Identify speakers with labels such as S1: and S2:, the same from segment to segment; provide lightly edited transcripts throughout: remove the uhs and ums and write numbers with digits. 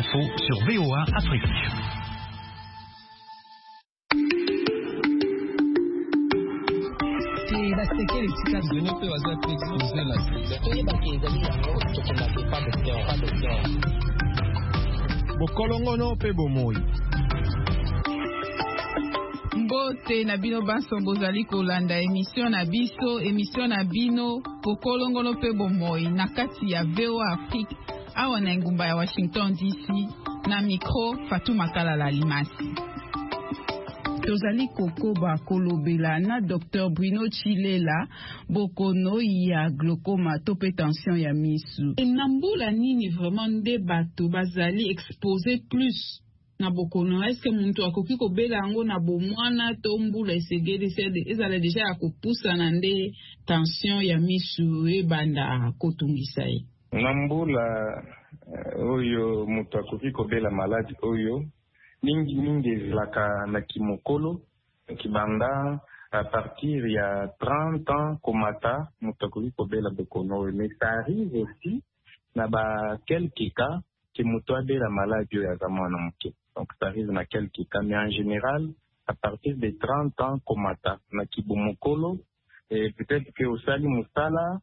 S1: l'info sur VOA Afrique.
S2: Bokolongono pe bomoi.
S3: Mbote na bino baso bozali kolanda émission na bino Bokolongono pe bomoi na kati ya VOA Afrique awa na ngumba ya Washington DC na micro Fatou Makala Limasi. Tozali kokoba kolobela na Dr Bruno Chilela bokono ya glaucoma to pe tension ya misu. Nambula nini vraiment nde bato bazali exposé plus na bokono? Est-ce que muntu akoki kobela yango na bomwana to mbula esegeli sede ezala deja ya kopusa na nde tension ya misu ebanda kotungisa ye?
S4: Nambula oyo mutu akoki kobela maladi oyo mingi ezalaka na kimokolo kibanda à partir ya 30 ans komata mutu akoki kobela bokono oyo. Mais ça arrive aussi na ba quelques cas que mutu abela maladi oyo aza mwana moke. Donc ça arrive na quelques cas, mais en général à partir de 30 ans komata na kibomokolo et peut-être que osali musala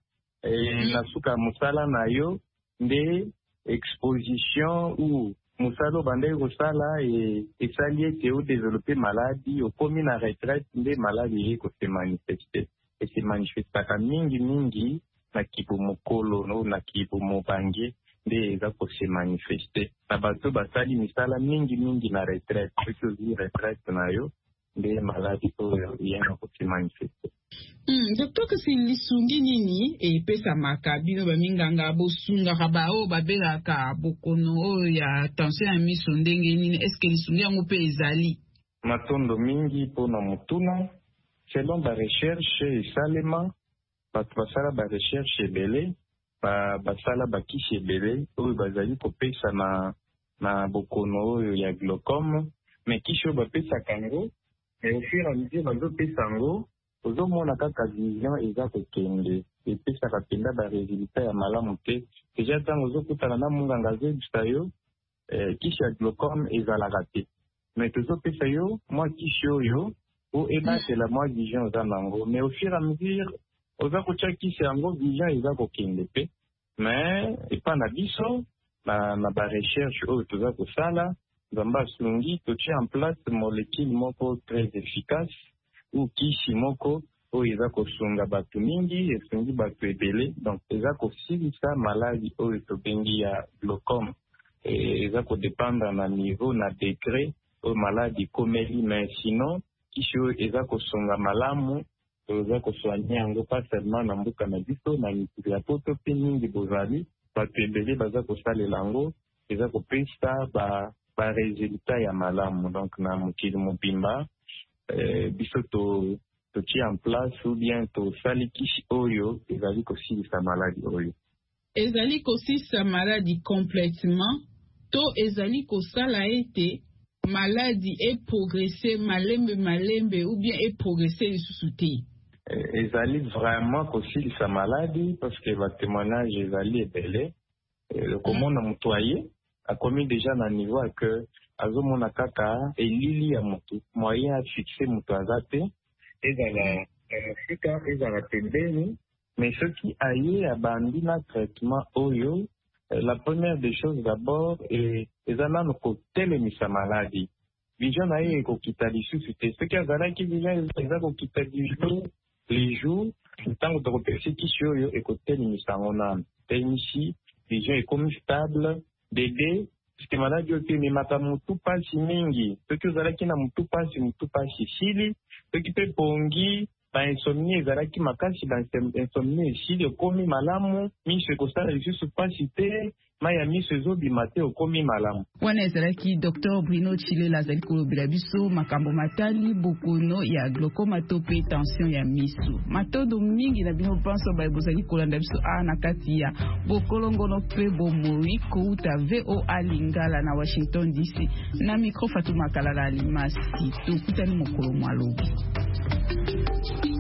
S4: na suka musala na yo nde exposition ou musalo bandai kosala et sali ete o développer maladie au komi na retraite nde maladie ko se manifester et se manifestaka mingi na kibomokolo no na kibomobange nde eza ko se manifester na bato basali misala mingi na retraite plutôt retraite na yo nde maladie oyo yana ko se manifester.
S3: Docteur, kasi lisungi nini pesa makabino baminganga bosunga kabao babela ka bokono ya tension ya miso ndenge nini? Est-ce que lisungi yango pe ezali
S4: matondo mingi pona mutuna selon ba recherche esalema bato basala ba recherche ebele basala bakisi ebele oyo bazali kopesa na bokono oyo ya glaucome, mais kishi oyo bapesaka yango et au fur et à mesure bazopesa yango ozomona kaka vision eza kokende epesaka mpenza baresultat ya malamu te. Deja ntango ozokutana na munganga azebisa yo kisi ya glaucome ezalaka te, mais tozopesa yo mwa kisi oyo po ebatela mwa vision oza nango, mais au fur et à mesure oza kotya kisi yango vision eza kokende pe. Mais epa na biso na barecherche oyo toza kosala nzambe asungi totia en place molécule moko très efficace ou kisi moko oyo eza kosunga bato mingi esungi bato ebele. Donc eza kosilisa maladi oyo tobengi ya glaucome eza kodépendre na niveau na degré oyo maladi komeli, mais sinon kisi oyo eza kosunga malamu eza kosoigne yango pas seulement na mboka na biso na mikili ya poto pe mingi bozali bato ebele baza kosalela yango eza kopesa baresultat ya malamu. Donc na mokili mobimba biso totia en place ou bien tosali kisi oyo ezali kosilisa maladi oyo.
S3: Ezali kosilisa maladi complètement to ezali kosala ete maladi progresser malembe ou bien progresser lisusu te?
S4: Ezali vraiment kosilisa maladi parce que ba témoignage ezali ebele komona mutu aye akomi déjà na niveau que azomona kaka elili ya mutu moyen a fixer mutu aza te ezala fika ezala pembeni. Mais ce qui aye abandi na traitement oyo la première des choses d'abord ezala no kotelemisa maladi vision na ye ekokita lisusu te. Ce qui azalaki vision eza kokita les jours ntango tokopesi kisi oyo ekotelemisa yango nano te ici vision ekomi stable dede parce que maladi oyo ememaka mutu pasi mingi. Soki ozalaki na mutu pasi sili soki mpe pongi bainsomnie ezalaki makasi bainsomnie esili okomi malamu miso ekosala lisusu pasi te mai ya miso ezobima te okomi malamu.
S3: Wana ezalaki Dr Bruno Chilela azali kolobela biso makambo matali bokono ya glaucoma to pe tension ya miso. Matondo mingi na bino panso bozali kolanda biso na kati ya Bokolongono pe bomoi kouta VOA Lingala na Washington DC na micro Fatou Makala Limasi. Tokutani mokolo mwalobi.